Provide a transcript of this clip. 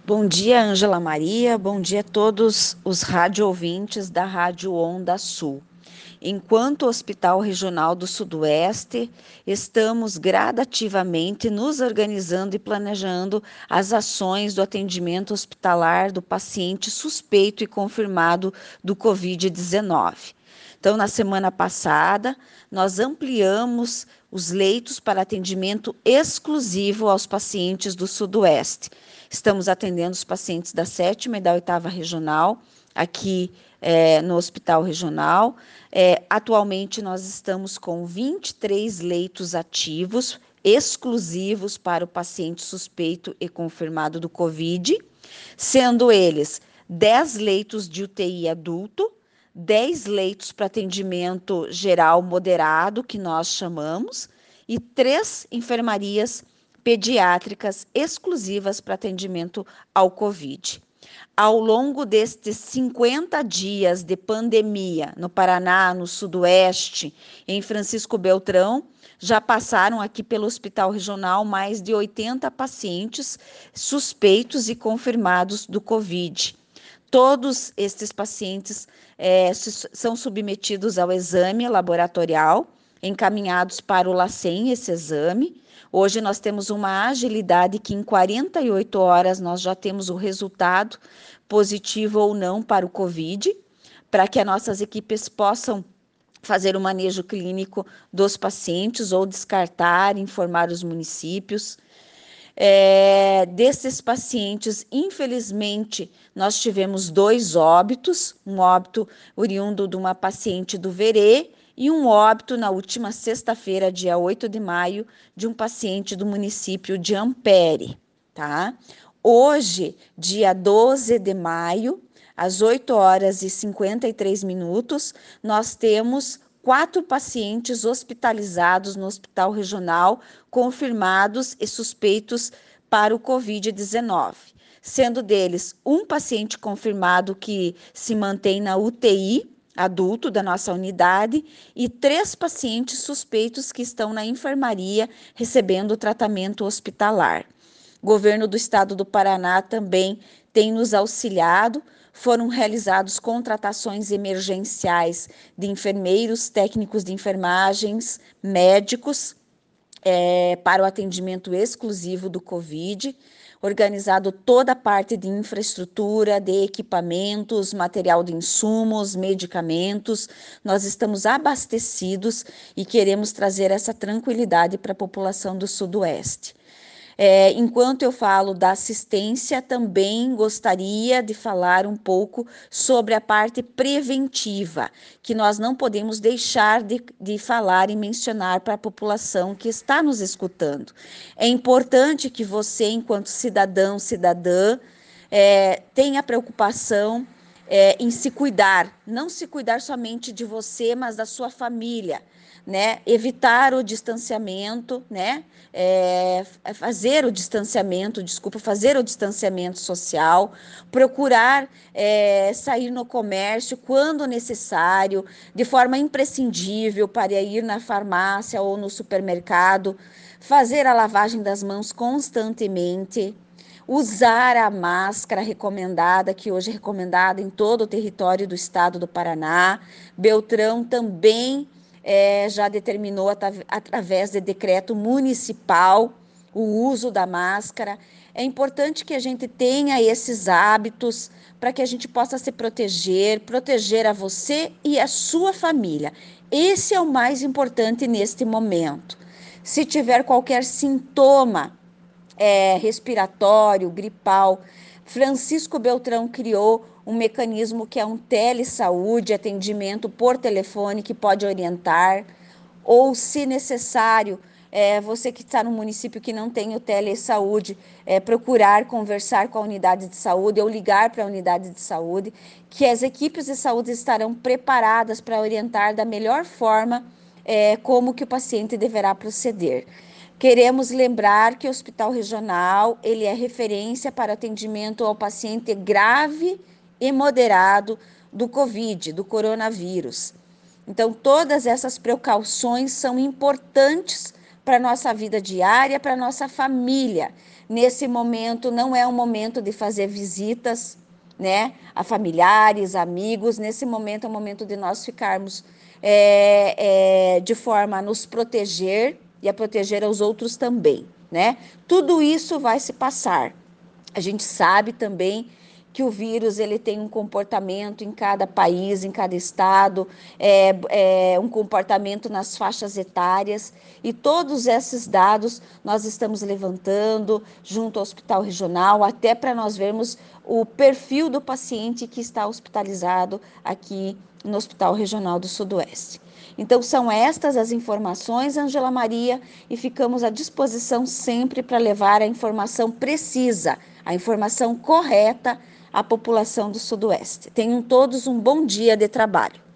Bom dia, Ângela Maria. Bom dia a todos os rádio ouvintes da Rádio Onda Sul. Enquanto Hospital Regional do Sudoeste, estamos gradativamente nos organizando e planejando as ações do atendimento hospitalar do paciente suspeito e confirmado do Covid-19. Então, na semana passada, nós ampliamos os leitos para atendimento exclusivo aos pacientes do Sudoeste. Estamos atendendo os pacientes da 7ª e da 8ª regional, aqui no Hospital Regional. Atualmente, nós estamos com 23 leitos ativos, exclusivos para o paciente suspeito e confirmado do Covid, sendo eles 10 leitos de UTI adulto, 10 leitos para atendimento geral moderado, que nós chamamos, e 3 enfermarias pediátricas exclusivas para atendimento ao Covid. Ao longo destes 50 dias de pandemia no Paraná, no Sudoeste, em Francisco Beltrão, já passaram aqui pelo Hospital Regional mais de 80 pacientes suspeitos e confirmados do Covid. Todos estes pacientes são submetidos ao exame laboratorial, encaminhados para o LACEN, esse exame. Hoje nós temos uma agilidade que em 48 horas nós já temos o resultado positivo ou não para o Covid, para que as nossas equipes possam fazer o manejo clínico dos pacientes ou descartar, informar os municípios. Desses pacientes, infelizmente, nós tivemos 2 óbitos, um óbito oriundo de uma paciente do Verê e um óbito na última sexta-feira, dia 8 de maio, de um paciente do município de Ampere, tá? Hoje, dia 12 de maio, às 8 horas e 53 minutos, nós temos 4 pacientes hospitalizados no Hospital Regional, confirmados e suspeitos para o Covid-19, sendo deles um paciente confirmado que se mantém na UTI, adulto da nossa unidade, e 3 pacientes suspeitos que estão na enfermaria recebendo tratamento hospitalar. O governo do estado do Paraná também tem nos auxiliado. Foram realizadas contratações emergenciais de enfermeiros, técnicos de enfermagens, médicos, para o atendimento exclusivo do Covid, organizado toda a parte de infraestrutura, de equipamentos, material de insumos, medicamentos. Nós estamos abastecidos e queremos trazer essa tranquilidade para a população do Sudoeste. Enquanto eu falo da assistência, também gostaria de falar um pouco sobre a parte preventiva, que nós não podemos deixar de falar e mencionar para a população que está nos escutando. É importante que você, enquanto cidadão, cidadã, tenha preocupação em se cuidar, não se cuidar somente de você, mas da sua família, né? Evitar o distanciamento, né? Fazer o distanciamento social, procurar sair no comércio quando necessário, de forma imprescindível para ir na farmácia ou no supermercado, fazer a lavagem das mãos constantemente, usar a máscara recomendada, que hoje é recomendada em todo o território do estado do Paraná. Beltrão também já determinou, através de decreto municipal, o uso da máscara. É importante que a gente tenha esses hábitos para que a gente possa se proteger a você e a sua família. Esse é o mais importante neste momento. Se tiver qualquer sintoma respiratório, gripal, Francisco Beltrão criou um mecanismo que é um telesaúde, atendimento por telefone, que pode orientar, ou, se necessário, você que está no município que não tem o telesaúde, procurar conversar com a unidade de saúde ou ligar para a unidade de saúde, que as equipes de saúde estarão preparadas para orientar da melhor forma como que o paciente deverá proceder. Queremos lembrar que o Hospital Regional, ele é referência para atendimento ao paciente grave e moderado do Covid, do coronavírus. Então, todas essas precauções são importantes para a nossa vida diária, para a nossa família. Nesse momento, não é um momento de fazer visitas, né, a familiares, amigos. Nesse momento é o momento de nós ficarmos de forma a nos proteger e a proteger aos outros também, né? Tudo isso vai se passar. A gente sabe também que o vírus ele tem um comportamento em cada país, em cada estado, um comportamento nas faixas etárias, e todos esses dados nós estamos levantando junto ao Hospital Regional, até para nós vermos o perfil do paciente que está hospitalizado aqui no Hospital Regional do Sudoeste. Então, são estas as informações, Ângela Maria, e ficamos à disposição sempre para levar a informação precisa, a informação correta à população do Sudoeste. Tenham todos um bom dia de trabalho.